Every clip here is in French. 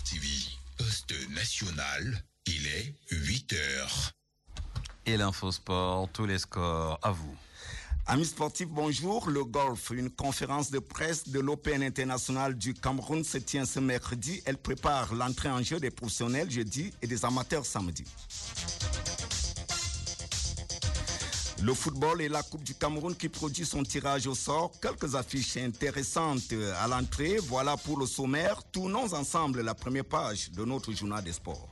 Sport TV, poste national, il est 8h. Et l'infosport, tous les scores à vous. Amis sportifs, bonjour. Le golf, une conférence de presse de l'Open international du Cameroun se tient ce mercredi. Elle prépare l'entrée en jeu des professionnels jeudi et des amateurs samedi. Le football et la Coupe du Cameroun qui produit son tirage au sort. Quelques affiches intéressantes à l'entrée. Voilà pour le sommaire. Tournons ensemble la première page de notre journal des sports.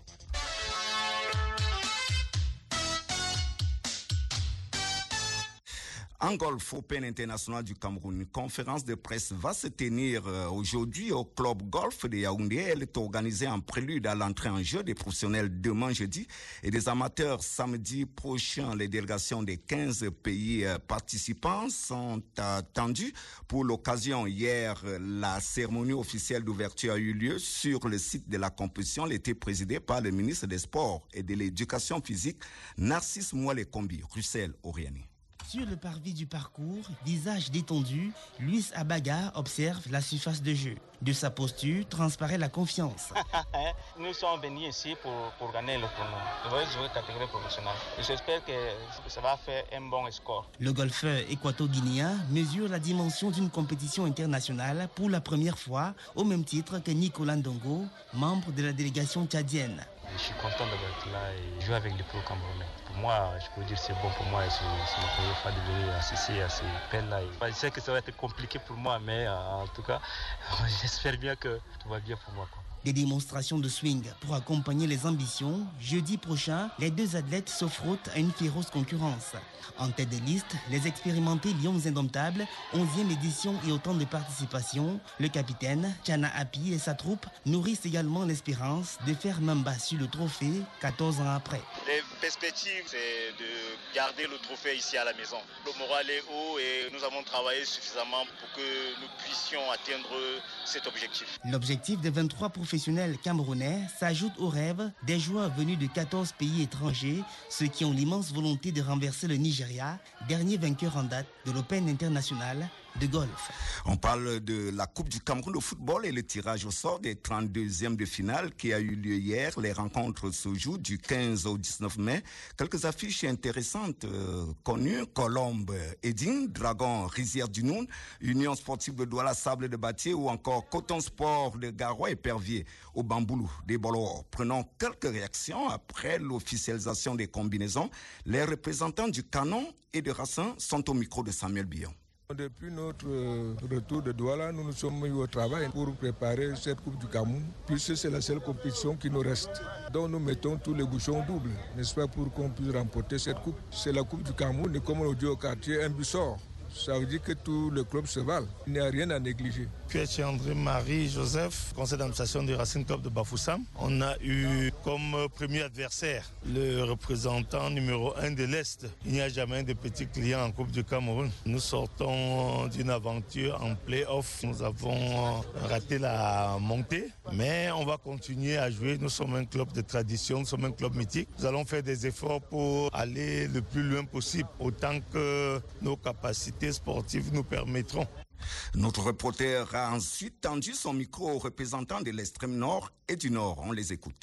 En golf Open international du Cameroun, une conférence de presse va se tenir aujourd'hui au club golf de Yaoundé. Elle est organisée en prélude à l'entrée en jeu des professionnels demain jeudi et des amateurs samedi prochain. Les délégations des 15 pays participants sont attendues. Pour l'occasion, hier, la cérémonie officielle d'ouverture a eu lieu sur le site de la compétition. Elle était présidée par le ministre des Sports et de l'Éducation physique, Narcisse Mouale-Kombi, Russell-Oriani. Sur le parvis du parcours, visage détendu, Luis Abaga observe la surface de jeu. De sa posture transparaît la confiance. Nous sommes venus ici pour gagner le tournoi. Je vais jouer catégorie professionnelle. J'espère que ça va faire un bon score. Le golfeur équato-guinéen mesure la dimension d'une compétition internationale pour la première fois, au même titre que Nicolas Ndongo, membre de la délégation tchadienne. Je suis content d'être là et jouer avec les pros camerounais. Pour moi, je peux dire que c'est bon pour moi et c'est ma première fois de venir assister à ces peines-là. Je sais que ça va être compliqué pour moi, mais en tout cas, j'espère bien que tout va bien pour moi. Des démonstrations de swing pour accompagner les ambitions. Jeudi prochain, les deux athlètes se frottent à une féroce concurrence. En tête de liste, les expérimentés Lions Indomptables, 11e édition et autant de participations. Le capitaine, Tchana Api et sa troupe nourrissent également l'espérance de faire main basse sur le trophée 14 ans après. Les perspectives, c'est de garder le trophée ici à la maison. Le moral est haut et nous avons travaillé suffisamment pour que nous puissions atteindre cet objectif. L'objectif de 23 professionnels camerounais s'ajoute au rêve des joueurs venus de 14 pays étrangers, ceux qui ont l'immense volonté de renverser le Nigeria, dernier vainqueur en date de l'Open international de golf. On parle de la Coupe du Cameroun de football et le tirage au sort des 32e de finale qui a eu lieu hier. Les rencontres se jouent du 15 au 19 mai. Quelques affiches intéressantes connues. Colombe, Edine, Dragon, Rizière du Noun, Union sportive de Douala, Sable de Batier ou encore Coton Sport de Garoua et Pervier au Bamboulou des Bolor. Prenons quelques réactions après l'officialisation des combinaisons. Les représentants du Canon et de Racine sont au micro de Samuel Billon. Depuis notre retour de Douala, nous nous sommes mis au travail pour préparer cette Coupe du Cameroun, puisque c'est la seule compétition qui nous reste. Donc nous mettons tous les bouchons doubles, n'est-ce pas, pour qu'on puisse remporter cette Coupe. C'est la Coupe du Cameroun et comme on le dit au quartier, un but sort. Ça veut dire que tous les clubs se valent. Il n'y a rien à négliger. Pietri André Marie Joseph, conseil d'administration du Racing Club de Bafoussam. On a eu comme premier adversaire le représentant numéro 1 de l'Est. Il n'y a jamais de petits clients en Coupe du Cameroun. Nous sortons d'une aventure en play-off. Nous avons raté la montée, mais on va continuer à jouer. Nous sommes un club de tradition, nous sommes un club mythique. Nous allons faire des efforts pour aller le plus loin possible, autant que nos capacités sportives nous permettront. Notre reporter a ensuite tendu son micro aux représentants de l'extrême nord et du nord. On les écoute.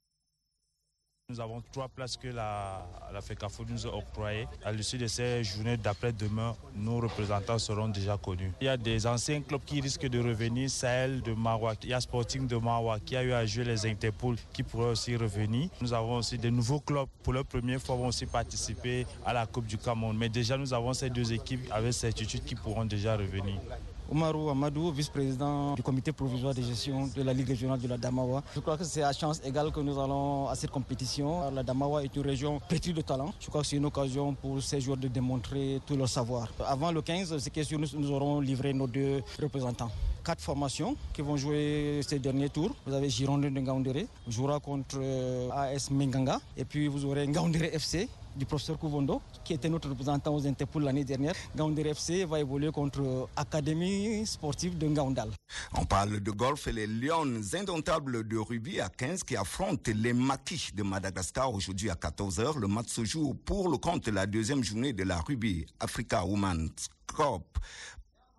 Nous avons 3 places que la FECAFO nous a octroyées. À l'issue de ces journées d'après-demain, nos représentants seront déjà connus. Il y a des anciens clubs qui risquent de revenir. Sahel de Maroua, il y a Sporting de Maroua qui a eu à jouer les Interpol qui pourraient aussi revenir. Nous avons aussi de nouveaux clubs pour la première fois vont aussi participer à la Coupe du Cameroun. Mais déjà nous avons ces 2 équipes avec certitude qui pourront déjà revenir. Oumarou Amadou, vice-président du comité provisoire de gestion de la Ligue régionale de la Damawa. Je crois que c'est à chance égale que nous allons à cette compétition. La Damawa est une région pétrie de talent. Je crois que c'est une occasion pour ces joueurs de démontrer tout leur savoir. Avant le 15, c'est question nous aurons livré nos 2 représentants. 4 formations qui vont jouer ces derniers tours. Vous avez Girondins de Ngaoundéré, jouera contre AS Menganga. Et puis vous aurez Ngaoundéré FC du professeur Kouvondo, qui était notre représentant aux Interpol l'année dernière. Ngaoundéré FC va évoluer contre Académie sportive de Ngaoundal. On parle de golf et les Lions indomptables de rugby à 15 qui affrontent les Maquis de Madagascar aujourd'hui à 14h. Le match se joue pour le compte de la 2e journée de la Rugby Africa Women's Cup.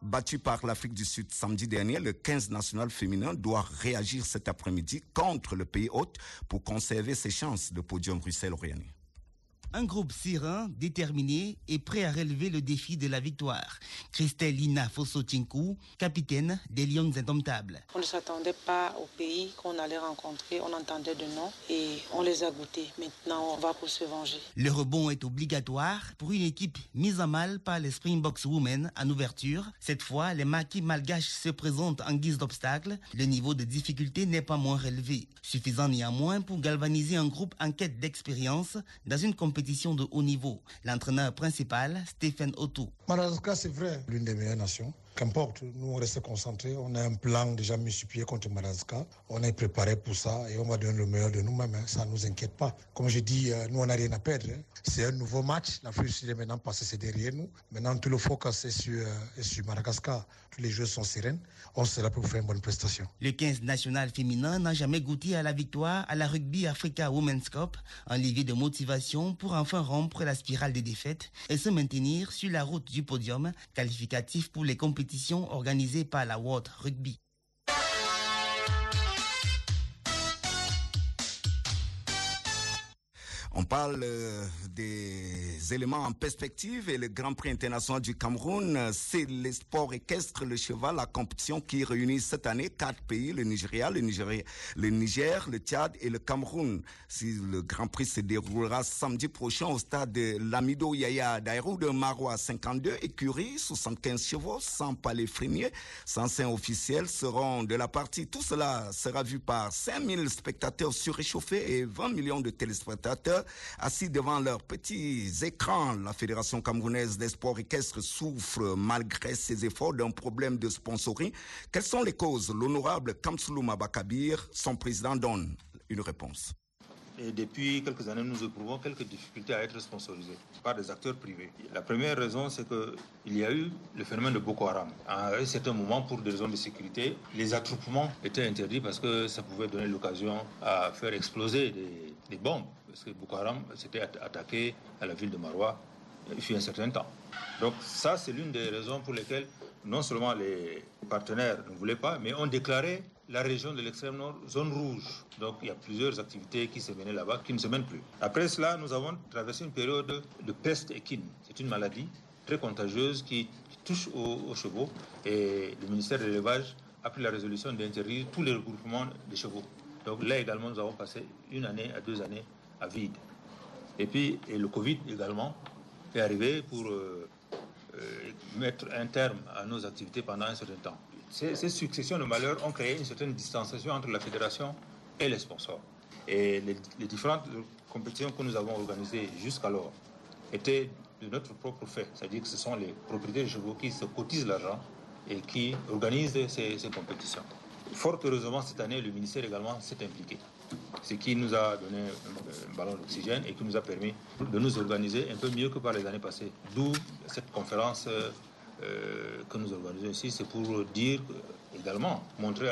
Battu par l'Afrique du Sud samedi dernier, le 15 national féminin doit réagir cet après-midi contre le pays hôte pour conserver ses chances de podium Bruxelles-Oriani. Un groupe serein, déterminé et prêt à relever le défi de la victoire. Christelina Fosso-Tchinkou, capitaine des Lions Indomptables. On ne s'attendait pas au pays qu'on allait rencontrer, on entendait de nom et on les a goûtés. Maintenant, on va pour se venger. Le rebond est obligatoire pour une équipe mise à mal par les Springboks Women en ouverture. Cette fois, les maquis malgaches se présentent en guise d'obstacle. Le niveau de difficulté n'est pas moins relevé. Suffisant néanmoins pour galvaniser un groupe en quête d'expérience dans une compétition de haut niveau. L'entraîneur principal, Stéphane Otto. Madagascar, c'est vrai, l'une des meilleures nations. Qu'importe, nous on reste concentrés. On a un plan déjà mis sur pied contre Madagascar. On est préparé pour ça et on va donner le meilleur de nous-mêmes. Ça ne nous inquiète pas. Comme je dis, nous on n'a rien à perdre. C'est un nouveau match. L'Afrique du Sud est maintenant passée, c'est derrière nous. Maintenant, tout le focus est sur Madagascar. Tous les jeux sont sereins. On sera pour faire une bonne prestation. Le 15 national féminin n'a jamais goûté à la victoire à la Rugby Africa Women's Cup, un levier de motivation pour enfin rompre la spirale des défaites et se maintenir sur la route du podium, qualificatif pour les compétitions organisées par la World Rugby. On parle des éléments en perspective et le Grand Prix international du Cameroun, c'est les sports équestres, le cheval, la compétition qui réunit cette année 4 pays, le Niger, le Tchad et le Cameroun. Si le Grand Prix se déroulera samedi prochain au stade de Lamido Yaya Dairou de Marois, 52 écuries, 75 chevaux, 100 palais frémiers, 105 officiels seront de la partie. Tout cela sera vu par 5000 spectateurs surréchauffés et 20 millions de téléspectateurs assis devant leurs petits écrans. La Fédération camerounaise des sports équestres souffre malgré ses efforts d'un problème de sponsoring. Quelles sont les causes? L'honorable Kamsoulou Mabakabir, son président, donne une réponse. Et depuis quelques années, nous éprouvons quelques difficultés à être sponsorisés par des acteurs privés. La première raison, c'est qu'il y a eu le phénomène de Boko Haram. À un certain moment, pour des raisons de sécurité, les attroupements étaient interdits parce que ça pouvait donner l'occasion à faire exploser des bombes. Parce que Boko Haram s'était attaqué à la ville de Marois il fut un certain temps. Donc ça, c'est l'une des raisons pour lesquelles non seulement les partenaires ne voulaient pas, mais ont déclaré la région de l'extrême nord zone rouge. Donc il y a plusieurs activités qui se menaient là-bas, qui ne se mènent plus. Après cela, nous avons traversé une période de peste équine. C'est une maladie très contagieuse qui touche aux chevaux. Et le ministère de l'élevage a pris la résolution d'interdire tous les regroupements de chevaux. Donc là également, nous avons passé 1 année à 2 années à vide. Et puis le Covid également est arrivé pour mettre un terme à nos activités pendant un certain temps. Ces successions de malheurs ont créé une certaine distanciation entre la fédération et les sponsors. Et les différentes compétitions que nous avons organisées jusqu'alors étaient de notre propre fait. C'est-à-dire que ce sont les propriétaires de chevaux qui se cotisent l'argent et qui organisent ces compétitions. Fort heureusement, cette année, le ministère également s'est impliqué. Ce qui nous a donné un ballon d'oxygène et qui nous a permis de nous organiser un peu mieux que par les années passées. D'où cette conférence que nous organisons ici, c'est pour dire également, montrer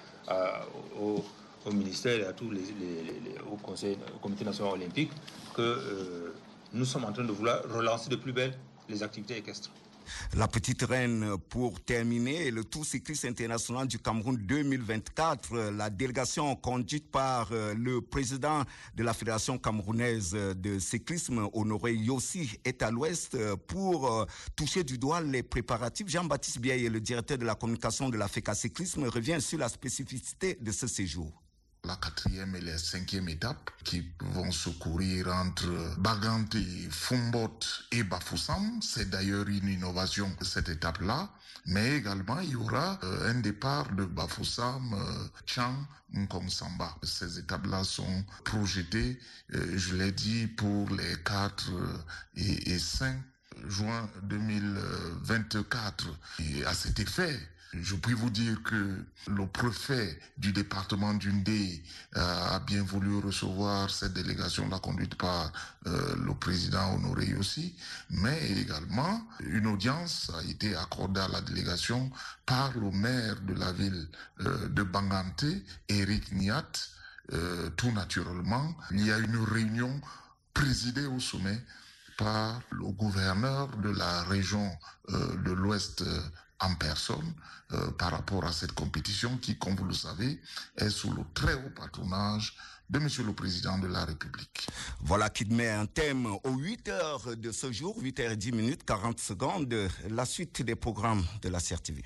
au ministère et à tous au comité national olympique que nous sommes en train de vouloir relancer de plus belle les activités équestres. La petite reine, pour terminer, le Tour cycliste international du Cameroun 2024, la délégation conduite par le président de la Fédération camerounaise de cyclisme, Honoré Yossi, est à l'ouest pour toucher du doigt les préparatifs. Jean-Baptiste Biaye, le directeur de la communication de la FECA Cyclisme, revient sur la spécificité de ce séjour. La 4e et la 5e étape qui vont se courir entre Bagante, Fombot et Bafoussam. C'est d'ailleurs une innovation de cette étape-là. Mais également, il y aura un départ de Bafoussam, Tchang, Nkongsamba. Ces étapes-là sont projetées, je l'ai dit, pour les 4 et 5 juin 2024. Et à cet effet, je puis vous dire que le préfet du département d'Undé a bien voulu recevoir cette délégation conduite par le président Honoré Yossi, mais également une audience a été accordée à la délégation par le maire de la ville de Bangante, Eric Niat. Tout naturellement, il y a une réunion présidée au sommet par le gouverneur de la région de l'Ouest en personne par rapport à cette compétition qui, comme vous le savez, est sous le très haut patronage de Monsieur le Président de la République. Voilà qui met un thème aux 8 heures de ce jour, 8h10, 40 secondes, la suite des programmes de la CRTV.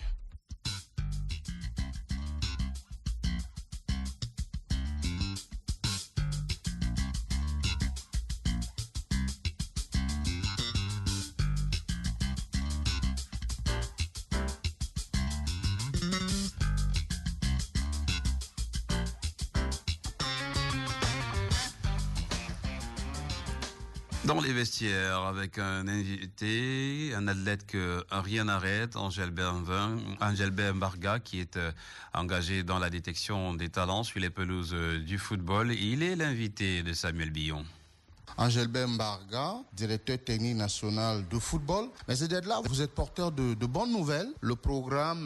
Dans les vestiaires, avec un invité, un athlète que rien n'arrête, Angel Mbarga, qui est engagé dans la détection des talents sur les pelouses du football. Il est l'invité de Samuel Billon. Angel Mbarga, directeur technique national de football. Mais c'est d'être là, vous êtes porteur de bonnes nouvelles. Le programme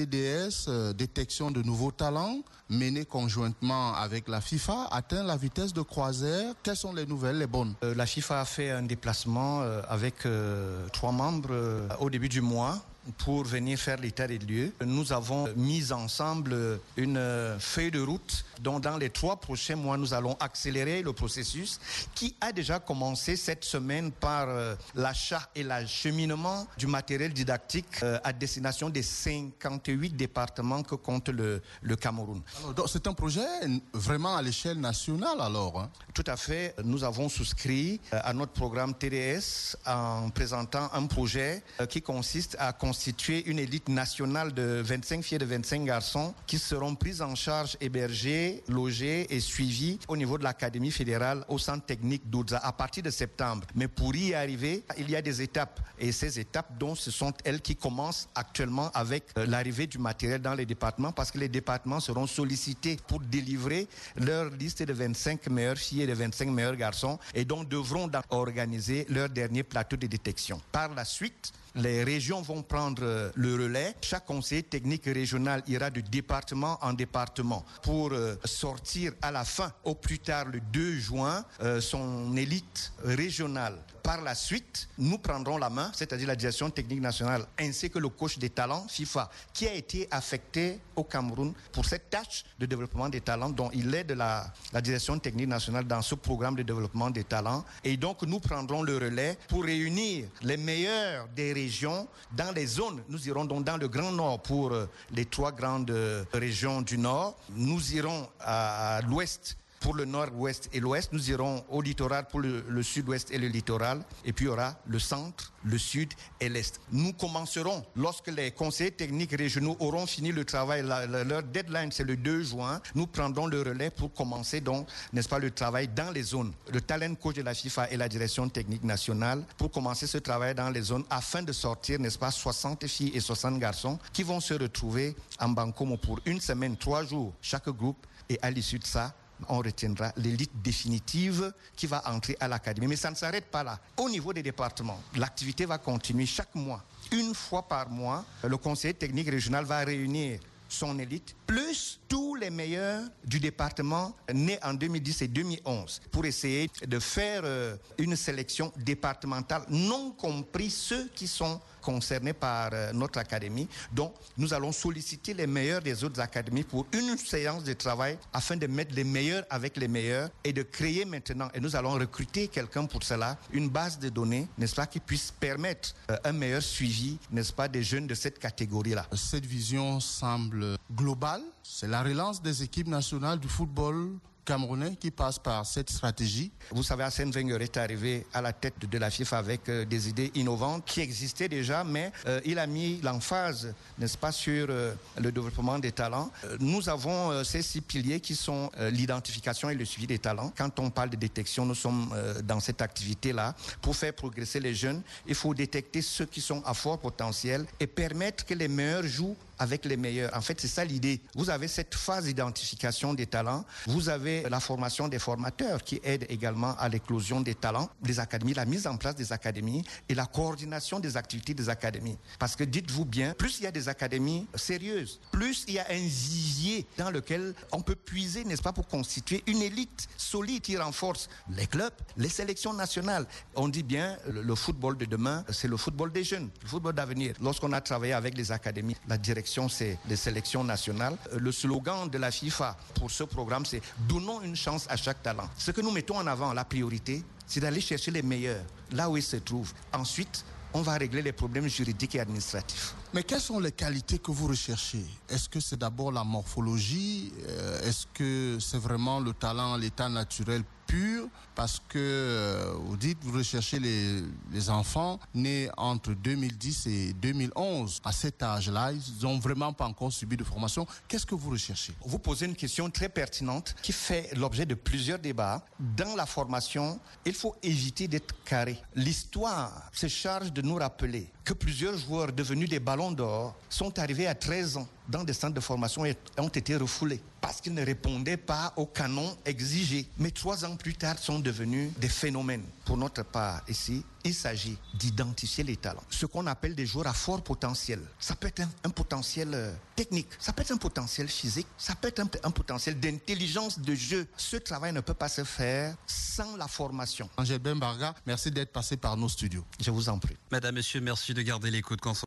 TDS, détection de nouveaux talents, mené conjointement avec la FIFA, atteint la vitesse de croisière. Quelles sont les nouvelles, les bonnes? La FIFA a fait un déplacement avec 3 membres au début du mois pour venir faire l'état des lieux. Nous avons mis ensemble une feuille de route dont dans les 3 prochains mois, nous allons accélérer le processus qui a déjà commencé cette semaine par l'achat et l'acheminement du matériel didactique à destination des 58 départements que compte le Cameroun. Alors, donc c'est un projet vraiment à l'échelle nationale alors, hein? Tout à fait. Nous avons souscrit à notre programme TDS en présentant un projet qui consiste à constituer une élite nationale de 25 filles et de 25 garçons qui seront prises en charge, hébergés, logés et suivis au niveau de l'Académie fédérale au centre technique d'Oudza à partir de septembre. Mais pour y arriver, il y a des étapes. Et ces étapes, dont ce sont elles qui commencent actuellement avec l'arrivée du matériel dans les départements, parce que les départements seront sollicités pour délivrer leur liste de 25 meilleures filles et de 25 meilleurs garçons et donc devront organiser leur dernier plateau de détection. Par la suite, les régions vont prendre le relais. Chaque conseiller technique régional ira de département en département pour sortir à la fin, au plus tard le 2 juin, son élite régionale. Par la suite, nous prendrons la main, c'est-à-dire la direction technique nationale, ainsi que le coach des talents FIFA, qui a été affecté au Cameroun pour cette tâche de développement des talents, dont il est de la direction technique nationale dans ce programme de développement des talents. Et donc, nous prendrons le relais pour réunir les meilleurs des régions dans les zones. Nous irons donc dans le Grand Nord pour les 3 grandes régions du Nord. Nous irons à l'Ouest pour le nord-ouest et l'ouest, nous irons au littoral pour le sud-ouest et le littoral, et puis il y aura le centre, le sud et l'est. Nous commencerons, lorsque les conseillers techniques régionaux auront fini le travail, leur deadline c'est le 2 juin, nous prendrons le relais pour commencer donc, n'est-ce pas, le travail dans les zones. Le talent coach de la FIFA et la direction technique nationale pour commencer ce travail dans les zones afin de sortir, n'est-ce pas, 60 filles et 60 garçons qui vont se retrouver en Bankomo pour une semaine, 3 jours chaque groupe, et à l'issue de ça, on retiendra l'élite définitive qui va entrer à l'académie. Mais ça ne s'arrête pas là. Au niveau des départements, l'activité va continuer chaque mois. Une fois par mois, le conseiller technique régional va réunir son élite, plus tous les meilleurs du département nés en 2010 et 2011, pour essayer de faire une sélection départementale, non compris ceux qui sont concernés par notre académie. Donc, nous allons solliciter les meilleurs des autres académies pour une séance de travail afin de mettre les meilleurs avec les meilleurs et de créer maintenant, et nous allons recruter quelqu'un pour cela, une base de données, n'est-ce pas, qui puisse permettre un meilleur suivi, n'est-ce pas, des jeunes de cette catégorie-là. Cette vision semble globale. C'est la relance des équipes nationales du football camerounais qui passe par cette stratégie. Vous savez, Arsène Wenger est arrivé à la tête de la FIFA avec des idées innovantes qui existaient déjà, mais il a mis l'emphase, n'est-ce pas, sur le développement des talents. Nous avons ces 6 piliers qui sont l'identification et le suivi des talents. Quand on parle de détection, nous sommes dans cette activité-là. Pour faire progresser les jeunes, il faut détecter ceux qui sont à fort potentiel et permettre que les meilleurs jouent avec les meilleurs. En fait, c'est ça l'idée. Vous avez cette phase d'identification des talents. Vous avez la formation des formateurs qui aident également à l'éclosion des talents, des académies, la mise en place des académies et la coordination des activités des académies. Parce que dites-vous bien, plus il y a des académies sérieuses, plus il y a un vivier dans lequel on peut puiser, n'est-ce pas, pour constituer une élite solide qui renforce les clubs, les sélections nationales. On dit bien, le football de demain, c'est le football des jeunes, le football d'avenir. Lorsqu'on a travaillé avec les académies, la direction, c'est les sélections nationales. Le slogan de la FIFA pour ce programme, c'est « Donnons une chance à chaque talent ». Ce que nous mettons en avant, la priorité, c'est d'aller chercher les meilleurs, là où ils se trouvent. Ensuite, on va régler les problèmes juridiques et administratifs. Mais quelles sont les qualités que vous recherchez? Est-ce que c'est d'abord la morphologie? Est-ce que c'est vraiment le talent, l'état naturel pur? Parce que vous dites, vous recherchez les enfants nés entre 2010 et 2011. À cet âge-là, ils n'ont vraiment pas encore subi de formation. Qu'est-ce que vous recherchez? Vous posez une question très pertinente qui fait l'objet de plusieurs débats. Dans la formation, il faut éviter d'être carré. L'histoire se charge de nous rappeler que plusieurs joueurs devenus des ballons d'or sont arrivés à 13 ans dans des centres de formation et ont été refoulés parce qu'ils ne répondaient pas aux canons exigés. Mais 3 ans plus tard, sont devenus des phénomènes. Pour notre part, ici, il s'agit d'identifier les talents. Ce qu'on appelle des joueurs à fort potentiel. Ça peut être un potentiel technique, ça peut être un potentiel physique, ça peut être un potentiel d'intelligence de jeu. Ce travail ne peut pas se faire sans la formation. Angelbert Mbarga, merci d'être passé par nos studios. Je vous en prie. Madame, Monsieur, merci de garder l'écoute.